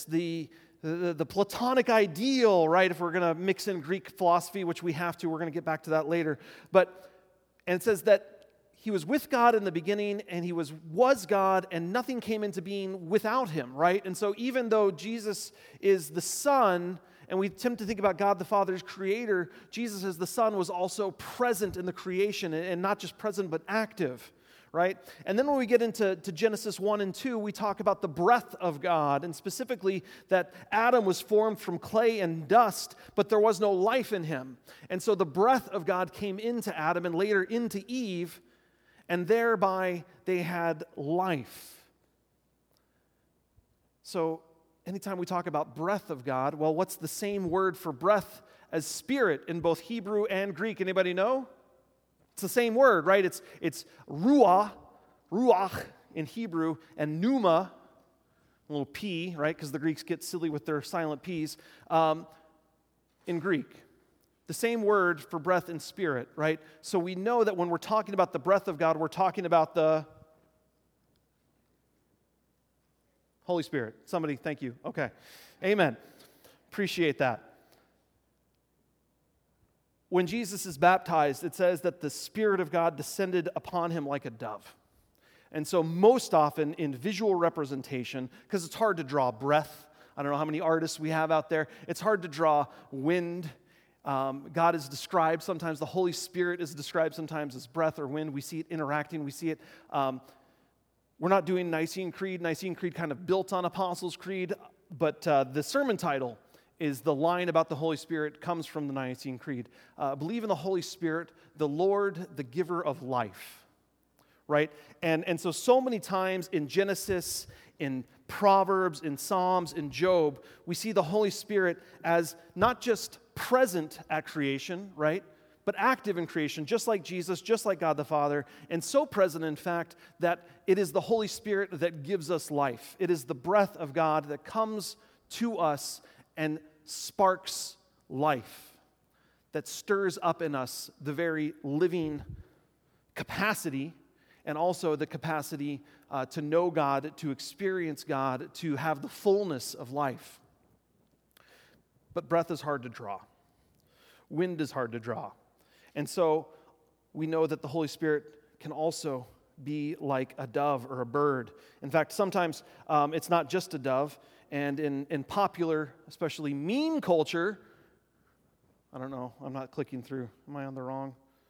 the Platonic ideal, right? If we're going to mix in Greek philosophy, which we have to, we're going to get back to that later. And it says that he was with God in the beginning, and he was God, and nothing came into being without him, right? And so even though Jesus is the Son, and we tend to think about God the Father as creator, Jesus as the Son was also present in the creation, and not just present, but active, right? And then when we get into Genesis 1 and 2, we talk about the breath of God, and specifically that Adam was formed from clay and dust, but there was no life in him. And so the breath of God came into Adam and later into Eve, and thereby they had life. So anytime we talk about breath of God, well, what's the same word for breath as spirit in both Hebrew and Greek? Anybody know? It's the same word, right? It's ruach in Hebrew, and pneuma, a little p, right? Because the Greeks get silly with their silent p's, in Greek. The same word for breath and spirit, right? So we know that when we're talking about the breath of God, we're talking about the Holy Spirit. Somebody, thank you. Okay. Amen. Appreciate that. When Jesus is baptized, it says that the Spirit of God descended upon him like a dove. And so most often in visual representation, because it's hard to draw breath, I don't know how many artists we have out there, it's hard to draw wind. God is described, sometimes the Holy Spirit is described sometimes as breath or wind. We see it interacting, we see it. We're not doing Nicene Creed. Nicene Creed kind of built on Apostles' Creed, but the sermon title is the line about the Holy Spirit comes from the Nicene Creed. Believe in the Holy Spirit, the Lord, the giver of life, right? And so many times in Genesis, in Proverbs, in Psalms, in Job, we see the Holy Spirit as not just present at creation, right? But active in creation, just like Jesus, just like God the Father, and so present, in fact, that it is the Holy Spirit that gives us life. It is the breath of God that comes to us and sparks life, that stirs up in us the very living capacity, and also the capacity to know God, to experience God, to have the fullness of life. But breath is hard to draw. Wind is hard to draw. And so we know that the Holy Spirit can also be like a dove or a bird. In fact, sometimes it's not just a dove. And in popular, especially meme culture, I don't know, I'm not clicking through. Am I on the wrong?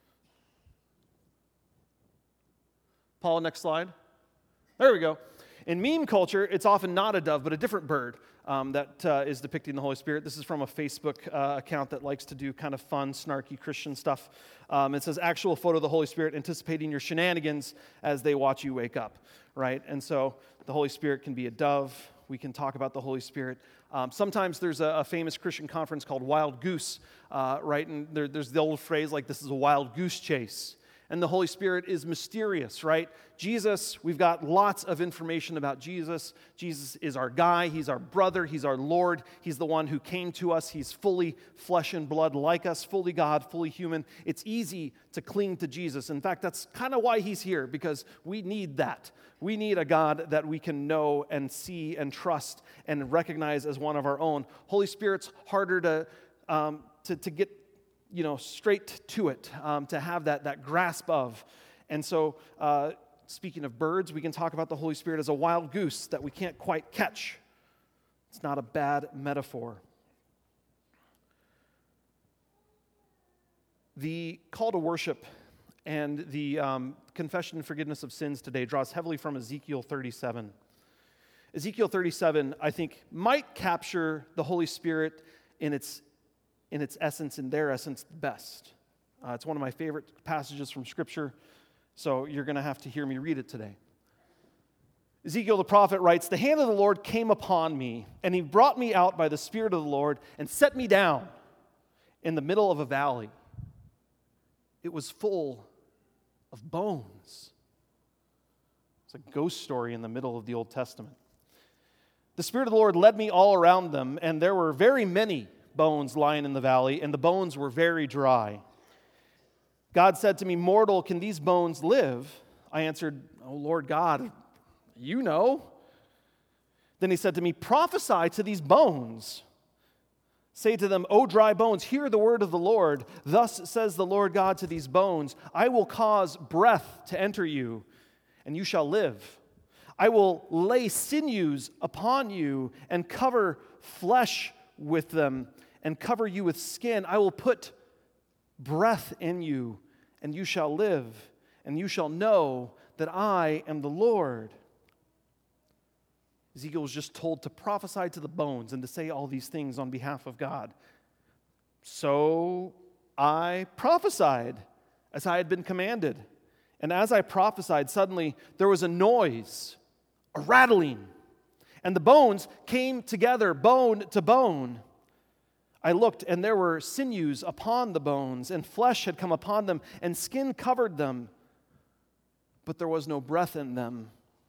Paul, next slide. There we go. In meme culture, it's often not a dove, but a different bird that is depicting the Holy Spirit. This is from a Facebook account that likes to do kind of fun, snarky Christian stuff. It says, actual photo of the Holy Spirit anticipating your shenanigans as they watch you wake up, right? And so the Holy Spirit can be a dove. We can talk about the Holy Spirit. Sometimes there's a famous Christian conference called Wild Goose, right? And there's the old phrase like, this is a wild goose chase. And the Holy Spirit is mysterious, right? Jesus, we've got lots of information about Jesus. Jesus is our guy. He's our brother. He's our Lord. He's the one who came to us. He's fully flesh and blood like us, fully God, fully human. It's easy to cling to Jesus. In fact, that's kind of why he's here, because we need that. We need a God that we can know and see and trust and recognize as one of our own. Holy Spirit's harder to get straight to it, to have that grasp of. And so, speaking of birds, we can talk about the Holy Spirit as a wild goose that we can't quite catch. It's not a bad metaphor. The call to worship and the confession and forgiveness of sins today draws heavily from Ezekiel 37. Ezekiel 37, I think, might capture the Holy Spirit in its essence, in their essence, best. It's one of my favorite passages from Scripture, so you're going to have to hear me read it today. Ezekiel the prophet writes, "The hand of the Lord came upon me, and he brought me out by the Spirit of the Lord and set me down in the middle of a valley. It was full of bones." It's a ghost story in the middle of the Old Testament. "The Spirit of the Lord led me all around them, and there were very many bones lying in the valley, and the bones were very dry. God said to me, 'Mortal, can these bones live?' I answered, 'Oh, Lord God, you know.' Then he said to me, prophesy to these bones. Say to them, O dry bones, hear the word of the Lord. Thus says the Lord God to these bones, I will cause breath to enter you, and you shall live. I will lay sinews upon you and cover flesh with them and cover you with skin. I will put breath in you, and you shall live, and you shall know that I am the Lord. Ezekiel was just told to prophesy to the bones and to say all these things on behalf of God. So I prophesied as I had been commanded. And as I prophesied, suddenly there was a noise, a rattling, and the bones came together, bone to bone. I looked, and there were sinews upon the bones, and flesh had come upon them, and skin covered them, but there was no breath in them.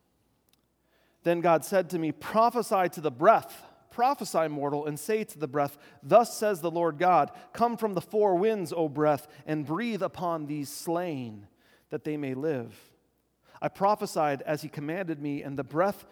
Then God said to me, prophesy to the breath, prophesy, mortal, and say to the breath, thus says the Lord God, come from the four winds, O breath, and breathe upon these slain, that they may live. I prophesied as he commanded me, and the breath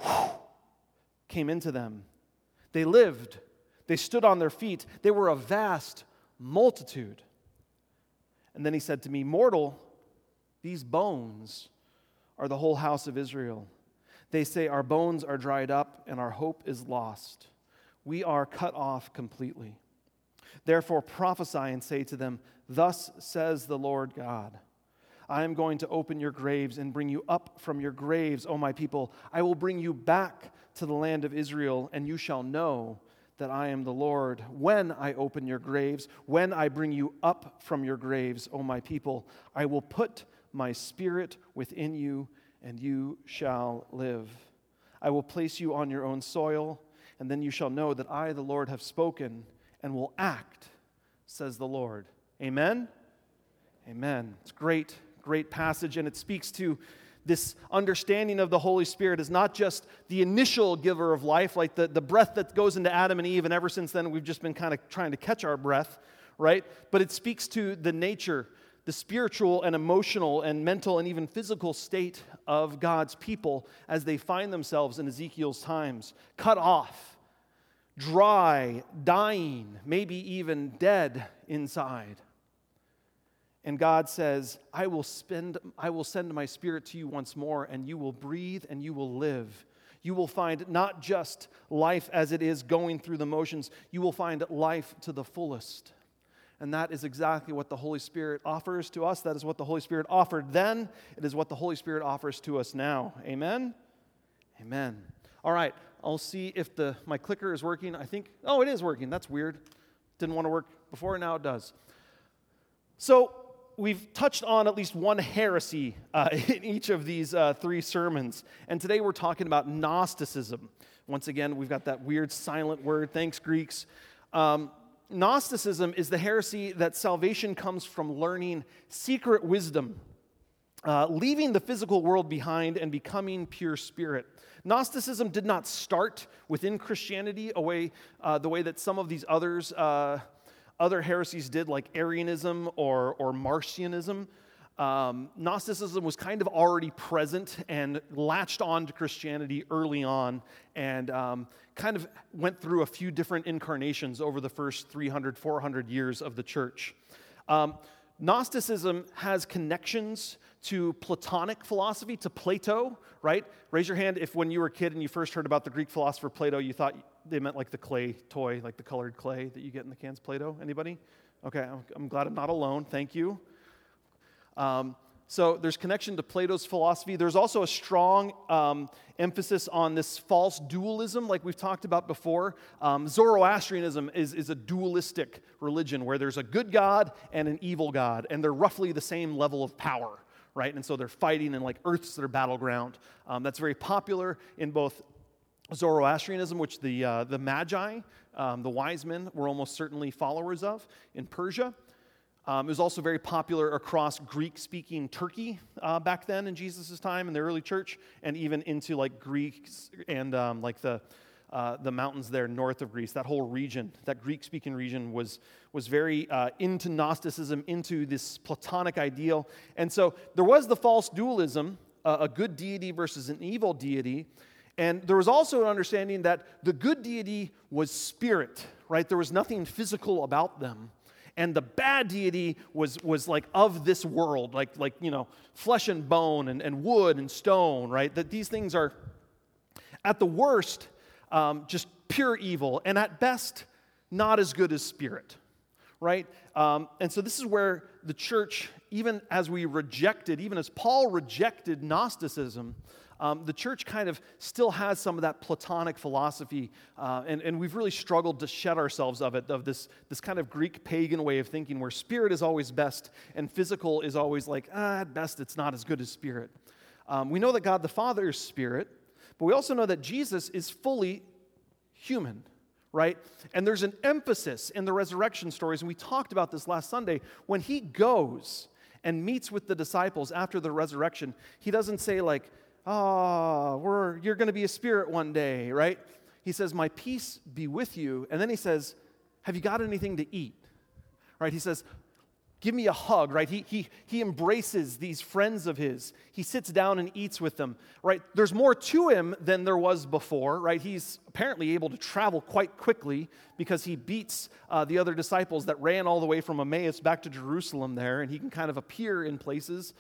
came into them. They lived. They stood on their feet. They were a vast multitude. And then he said to me, mortal, these bones are the whole house of Israel. They say, our bones are dried up, and our hope is lost. We are cut off completely. Therefore prophesy and say to them, thus says the Lord God, I am going to open your graves and bring you up from your graves, O my people. I will bring you back to the land of Israel, and you shall know that I am the Lord. When I open your graves, when I bring you up from your graves, O my people, I will put my spirit within you, and you shall live. I will place you on your own soil, and then you shall know that I, the Lord, have spoken and will act, says the Lord. Amen? Amen. It's a great passage, and it speaks to this understanding of the Holy Spirit is not just the initial giver of life, like the breath that goes into Adam and Eve, and ever since then we've just been kind of trying to catch our breath, right? But it speaks to the nature, the spiritual and emotional and mental and even physical state of God's people as they find themselves in Ezekiel's times, cut off, dry, dying, maybe even dead inside. And God says, I will send my spirit to you once more, and you will breathe and you will live. You will find not just life as it is going through the motions, you will find life to the fullest. And that is exactly what the Holy Spirit offers to us. That is what the Holy Spirit offered then. It is what the Holy Spirit offers to us now. Amen? Amen. All right, I'll see if my clicker is working. I think, it is working. That's weird. Didn't want to work before, now it does. So, we've touched on at least one heresy in each of these three sermons. And today we're talking about Gnosticism. Once again, we've got that weird silent word. Thanks, Greeks. Gnosticism is the heresy that salvation comes from learning secret wisdom, leaving the physical world behind and becoming pure spirit. Gnosticism did not start within Christianity the way that some of these other heresies did, like Arianism or Marcionism. Gnosticism was kind of already present and latched on to Christianity early on and kind of went through a few different incarnations over the first 300, 400 years of the church. Gnosticism has connections to Platonic philosophy, to Plato, right? Raise your hand if when you were a kid and you first heard about the Greek philosopher Plato, you thought they meant like the clay toy, like the colored clay that you get in the cans, Play-Doh. Anybody? Okay, I'm glad I'm not alone. Thank you. So there's connection to Plato's philosophy. There's also a strong emphasis on this false dualism, like we've talked about before. Zoroastrianism is a dualistic religion where there's a good God and an evil God, and they're roughly the same level of power, right? And so they're fighting, and like Earth's their battleground. That's very popular in both Zoroastrianism, which the Magi, the wise men, were almost certainly followers of in Persia. It was also very popular across Greek-speaking Turkey back then in Jesus' time in the early church, and even into like Greeks and like the mountains there north of Greece. That whole region, that Greek-speaking region, was very into Gnosticism, into this Platonic ideal. And so there was the false dualism, a good deity versus an evil deity. And there was also an understanding that the good deity was spirit, right? There was nothing physical about them. And the bad deity was like of this world, like flesh and bone and wood and stone, right? That these things are, at the worst, just pure evil, and at best, not as good as spirit, right? And so this is where the church, even as Paul rejected Gnosticism, the church kind of still has some of that Platonic philosophy, and we've really struggled to shed ourselves of it, of this kind of Greek pagan way of thinking where spirit is always best and physical is always like, at best it's not as good as spirit. We know that God the Father is spirit, but we also know that Jesus is fully human, right? And there's an emphasis in the resurrection stories, and we talked about this last Sunday. When he goes and meets with the disciples after the resurrection, he doesn't say like, you're going to be a spirit one day, right? He says, my peace be with you. And then he says, have you got anything to eat? Right? He says, give me a hug, right? He embraces these friends of his. He sits down and eats with them, right? There's more to him than there was before, right? He's apparently able to travel quite quickly because he beats the other disciples that ran all the way from Emmaus back to Jerusalem there, and he can kind of appear in places.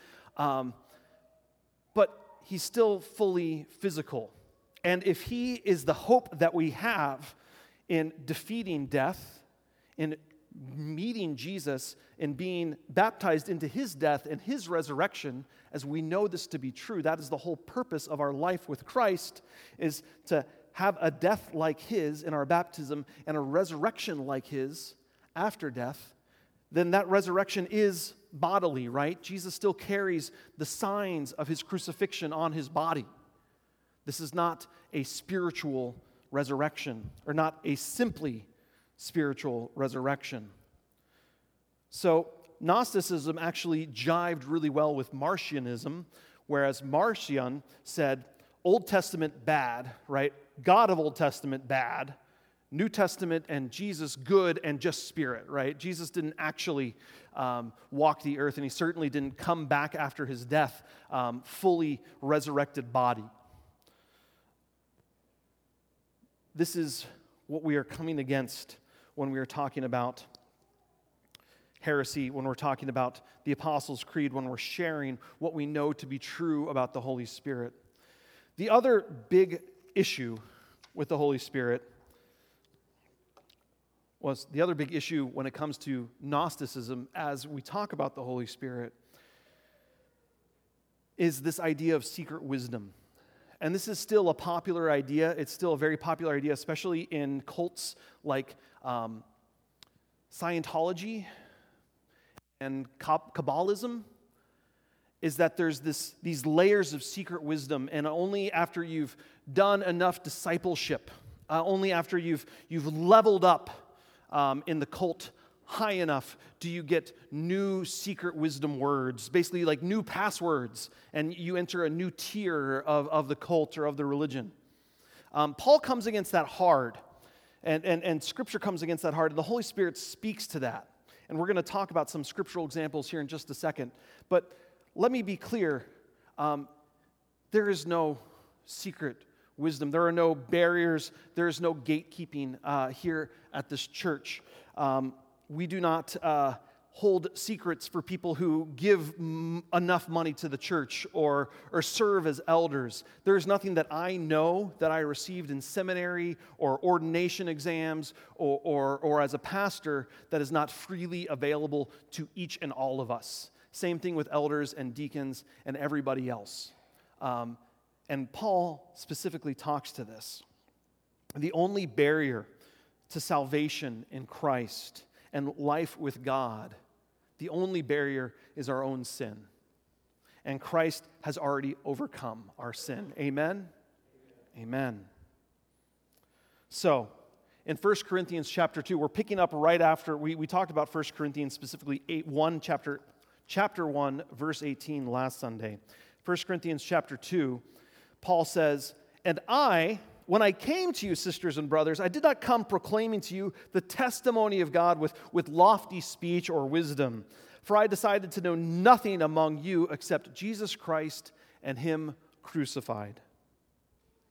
But he's still fully physical. And if he is the hope that we have in defeating death, in meeting Jesus, in being baptized into his death and his resurrection, as we know this to be true, that is the whole purpose of our life with Christ, is to have a death like his in our baptism and a resurrection like his after death, then that resurrection is bodily, right? Jesus still carries the signs of his crucifixion on his body. This is not a spiritual resurrection, or not a simply spiritual resurrection. So Gnosticism actually jived really well with Marcionism, whereas Marcion said, Old Testament bad, right? God of Old Testament bad, New Testament and Jesus good and just spirit, right? Jesus didn't actually walk the earth, and he certainly didn't come back after his death, fully resurrected body. This is what we are coming against when we are talking about heresy, when we're talking about the Apostles' Creed, when we're sharing what we know to be true about the Holy Spirit. The other big issue with the Holy Spirit was the other big issue when it comes to Gnosticism as we talk about the Holy Spirit is this idea of secret wisdom. And this is still a popular idea. It's still a very popular idea, especially in cults like Scientology and Kabbalism, is that there's these layers of secret wisdom, and only after you've done enough discipleship, only after you've leveled up in the cult high enough do you get new secret wisdom words, basically like new passwords, and you enter a new tier of the cult or of the religion. Paul comes against that hard, and Scripture comes against that hard, and the Holy Spirit speaks to that. And we're going to talk about some scriptural examples here in just a second. But let me be clear, there is no secret wisdom. There are no barriers. There is no gatekeeping here at this church. We do not hold secrets for people who give enough money to the church or serve as elders. There is nothing that I know that I received in seminary or ordination exams or as a pastor that is not freely available to each and all of us. Same thing with elders and deacons and everybody else. And Paul specifically talks to this. The only barrier to salvation in Christ and life with God, the only barrier is our own sin. And Christ has already overcome our sin. Amen? Amen. So, in 1 Corinthians chapter 2, we're picking up right after, we talked about 1 Corinthians specifically chapter 1, verse 18 last Sunday. 1 Corinthians chapter 2, Paul says, "And when I came to you, sisters and brothers, I did not come proclaiming to you the testimony of God with lofty speech or wisdom. For I decided to know nothing among you except Jesus Christ and Him crucified.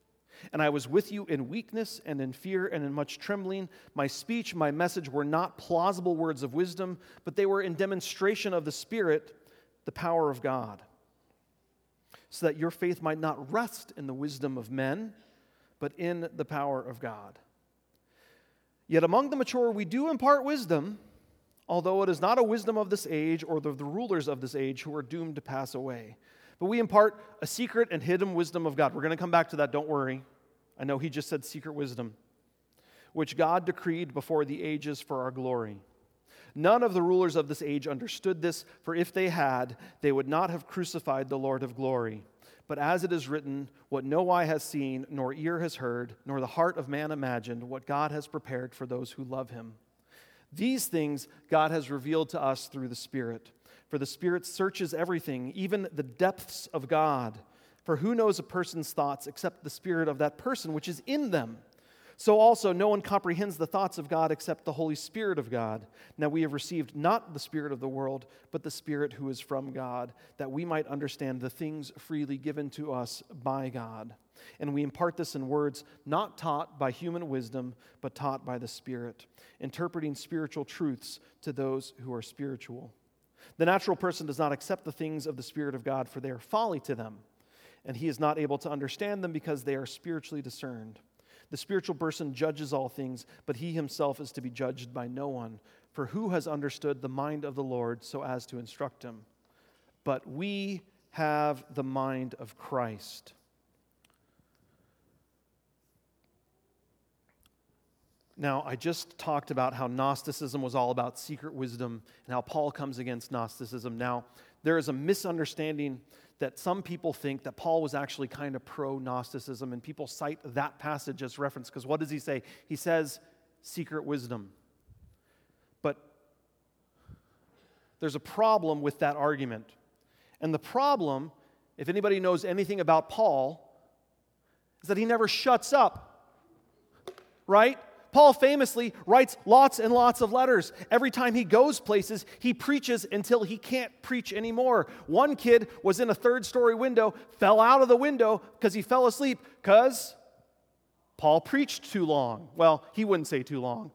And I was with you in weakness and in fear and in much trembling. My speech, my message were not plausible words of wisdom, but they were in demonstration of the Spirit, the power of God, so that your faith might not rest in the wisdom of men, but in the power of God. Yet among the mature we do impart wisdom, although it is not a wisdom of this age or the rulers of this age who are doomed to pass away. But we impart a secret and hidden wisdom of God. We're going to come back to that, don't worry. I know he just said secret wisdom, which God decreed before the ages for our glory. None of the rulers of this age understood this, for if they had, they would not have crucified the Lord of glory. But as it is written, what no eye has seen, nor ear has heard, nor the heart of man imagined, what God has prepared for those who love him. These things God has revealed to us through the Spirit. For the Spirit searches everything, even the depths of God. For who knows a person's thoughts except the spirit of that person which is in them? So also no one comprehends the thoughts of God except the Holy Spirit of God. Now we have received not the spirit of the world, but the Spirit who is from God, that we might understand the things freely given to us by God. And we impart this in words not taught by human wisdom, but taught by the Spirit, interpreting spiritual truths to those who are spiritual. The natural person does not accept the things of the Spirit of God, for they are folly to them, and he is not able to understand them because they are spiritually discerned. The spiritual person judges all things, but he himself is to be judged by no one. For who has understood the mind of the Lord so as to instruct him? But we have the mind of Christ. Now, I just talked about how Gnosticism was all about secret wisdom and how Paul comes against Gnosticism. Now, there is a misunderstanding that some people think that Paul was actually kind of pro-Gnosticism, and people cite that passage as reference, because what does he say? He says secret wisdom. But there's a problem with that argument. And the problem, if anybody knows anything about Paul, is that he never shuts up, right? Paul famously writes lots and lots of letters. Every time he goes places, he preaches until he can't preach anymore. One kid was in a third-story window, fell out of the window because he fell asleep because Paul preached too long. Well, he wouldn't say too long.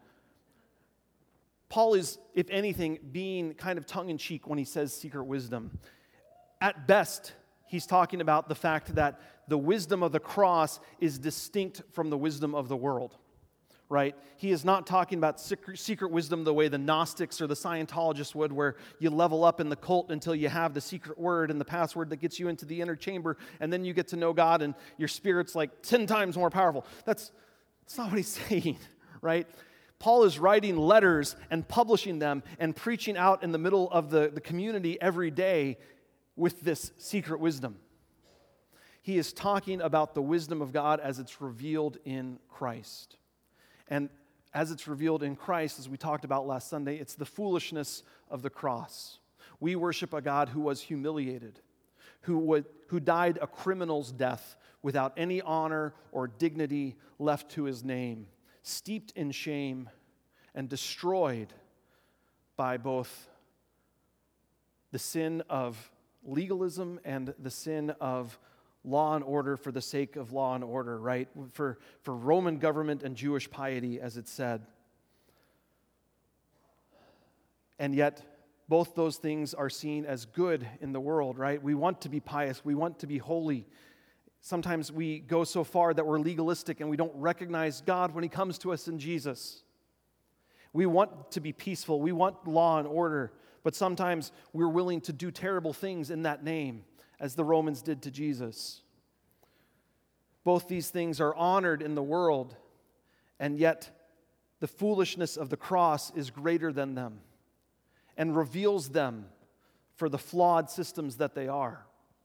Paul is, if anything, being kind of tongue-in-cheek when he says secret wisdom. At best, he's talking about the fact that the wisdom of the cross is distinct from the wisdom of the world. Right? He is not talking about secret wisdom the way the Gnostics or the Scientologists would, where you level up in the cult until you have the secret word and the password that gets you into the inner chamber, and then you get to know God and your spirit's like 10 times more powerful. That's not what he's saying, right? Paul is writing letters and publishing them and preaching out in the middle of the community every day with this secret wisdom. He is talking about the wisdom of God as it's revealed in Christ. And as it's revealed in Christ, as we talked about last Sunday, it's the foolishness of the cross. We worship a God who was humiliated, who died a criminal's death without any honor or dignity left to his name, steeped in shame and destroyed by both the sin of legalism and the sin of law and order for the sake of law and order, right? For Roman government and Jewish piety, as it said. And yet, both those things are seen as good in the world, right? We want to be pious. We want to be holy. Sometimes we go so far that we're legalistic and we don't recognize God when he comes to us in Jesus. We want to be peaceful. We want law and order. But sometimes we're willing to do terrible things in that name, as the Romans did to Jesus. Both these things are honored in the world, and yet the foolishness of the cross is greater than them and reveals them for the flawed systems that they are.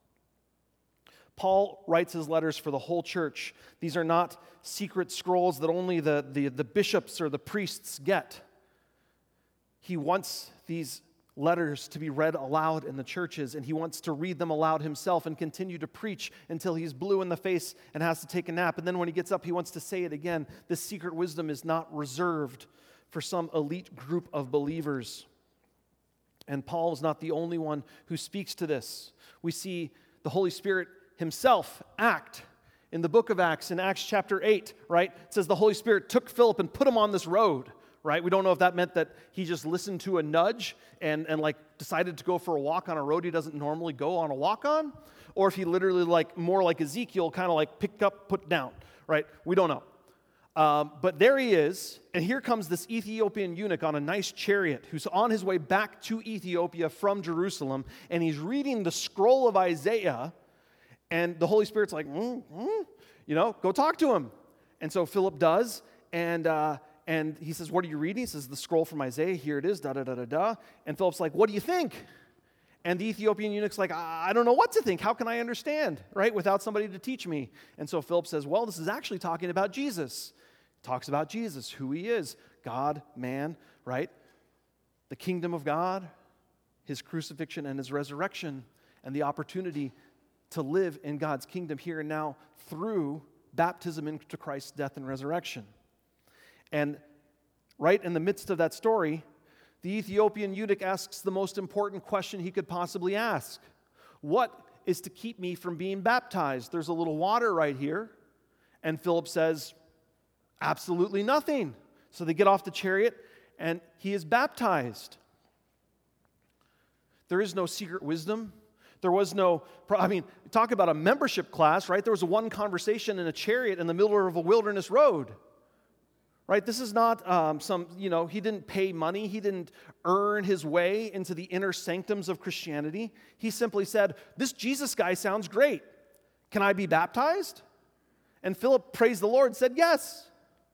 Paul writes his letters for the whole church. These are not secret scrolls that only the bishops or the priests get. He wants these letters to be read aloud in the churches, and he wants to read them aloud himself and continue to preach until he's blue in the face and has to take a nap. And then when he gets up, he wants to say it again. This secret wisdom is not reserved for some elite group of believers. And Paul is not the only one who speaks to this. We see the Holy Spirit himself act in the book of Acts, in Acts chapter 8, right? It says the Holy Spirit took Philip and put him on this road, right? We don't know if that meant that he just listened to a nudge and like decided to go for a walk on a road he doesn't normally go on a walk on, or if he literally, like more like Ezekiel, kind of like picked up, put down, right? We don't know. But there he is, and here comes this Ethiopian eunuch on a nice chariot who's on his way back to Ethiopia from Jerusalem, and he's reading the scroll of Isaiah, and the Holy Spirit's like, go talk to him. And so Philip does, and he says, what are you reading? He says, the scroll from Isaiah, here it is, da-da-da-da-da. And Philip's like, what do you think? And the Ethiopian eunuch's like, I don't know what to think. How can I understand, right, without somebody to teach me? And so Philip says, well, this is actually talking about Jesus. It talks about Jesus, who he is, God, man, right? The kingdom of God, his crucifixion and his resurrection, and the opportunity to live in God's kingdom here and now through baptism into Christ's death and resurrection. And right in the midst of that story, the Ethiopian eunuch asks the most important question he could possibly ask. What is to keep me from being baptized? There's a little water right here. And Philip says, absolutely nothing. So they get off the chariot and he is baptized. There is no secret wisdom. There was no, talk about a membership class, right? There was one conversation in a chariot in the middle of a wilderness road. Right? This is not he didn't pay money. He didn't earn his way into the inner sanctums of Christianity. He simply said, this Jesus guy sounds great. Can I be baptized? And Philip, praised the Lord, said yes.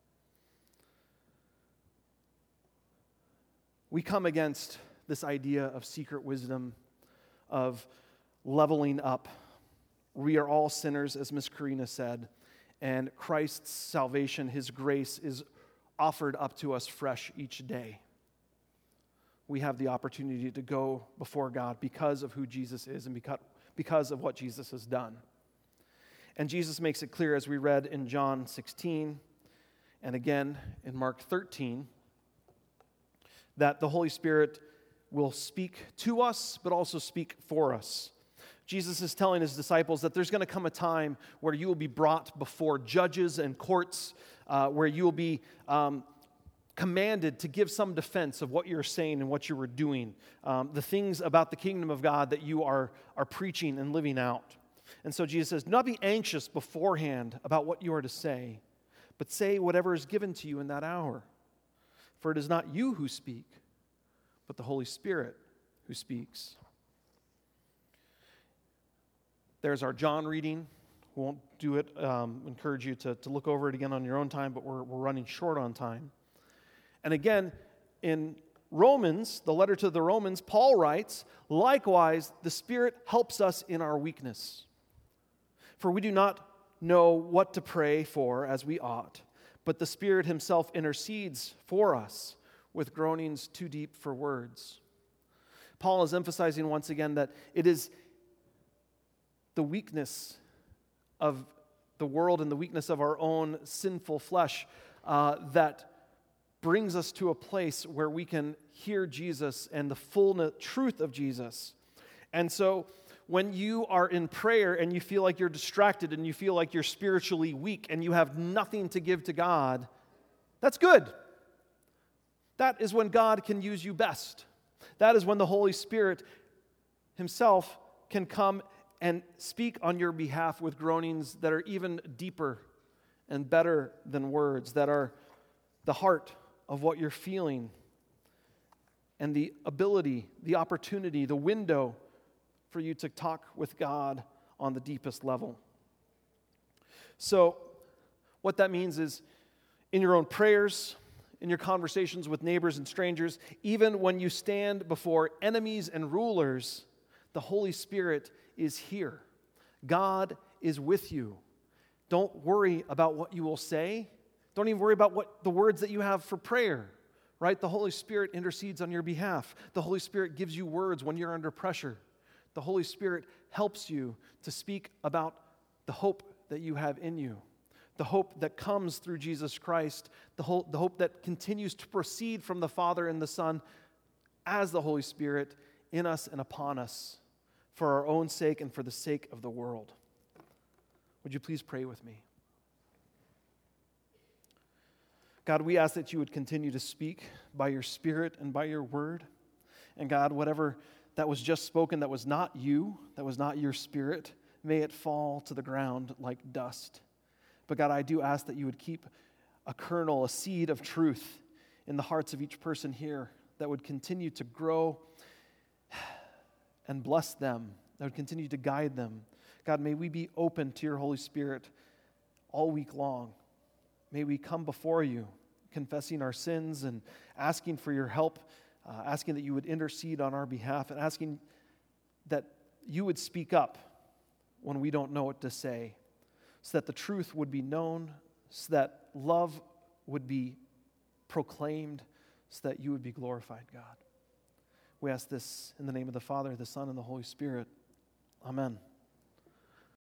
We come against this idea of secret wisdom, of leveling up. We are all sinners, as Miss Karina said, and Christ's salvation, his grace, is offered up to us fresh each day. We have the opportunity to go before God because of who Jesus is and because of what Jesus has done. And Jesus makes it clear, as we read in John 16 and again in Mark 13, that the Holy Spirit will speak to us, but also speak for us. Jesus is telling his disciples that there's going to come a time where you will be brought before judges and courts, where you will be commanded to give some defense of what you're saying and what you were doing, the things about the kingdom of God that you are preaching and living out. And so Jesus says, do not be anxious beforehand about what you are to say, but say whatever is given to you in that hour. For it is not you who speak, but the Holy Spirit who speaks. There's our John reading. We won't do it. Encourage you to look over it again on your own time, but we're running short on time. And again, in Romans, the letter to the Romans, Paul writes, likewise, the Spirit helps us in our weakness. For we do not know what to pray for as we ought, but the Spirit himself intercedes for us with groanings too deep for words. Paul is emphasizing once again that it is the weakness of the world and the weakness of our own sinful flesh that brings us to a place where we can hear Jesus and the full truth of Jesus. And so when you are in prayer and you feel like you're distracted and you feel like you're spiritually weak and you have nothing to give to God, that's good. That is when God can use you best. That is when the Holy Spirit himself can come and speak on your behalf with groanings that are even deeper and better than words, that are the heart of what you're feeling, and the ability, the opportunity, the window for you to talk with God on the deepest level. So, what that means is, in your own prayers, in your conversations with neighbors and strangers, even when you stand before enemies and rulers, the Holy Spirit is here. God is with you. Don't worry about what you will say. Don't even worry about what the words that you have for prayer, right? The Holy Spirit intercedes on your behalf. The Holy Spirit gives you words when you're under pressure. The Holy Spirit helps you to speak about the hope that you have in you, the hope that comes through Jesus Christ, the hope that continues to proceed from the Father and the Son as the Holy Spirit in us and upon us, for our own sake and for the sake of the world. Would you please pray with me? God, we ask that you would continue to speak by your Spirit and by your word. And God, whatever that was just spoken that was not you, that was not your Spirit, may it fall to the ground like dust. But God, I do ask that you would keep a kernel, a seed of truth in the hearts of each person here that would continue to grow and bless them, that would continue to guide them. God, may we be open to your Holy Spirit all week long. May we come before you, confessing our sins and asking for your help, asking that you would intercede on our behalf, and asking that you would speak up when we don't know what to say, so that the truth would be known, so that love would be proclaimed, so that you would be glorified, God. We ask this in the name of the Father, the Son, and the Holy Spirit. Amen.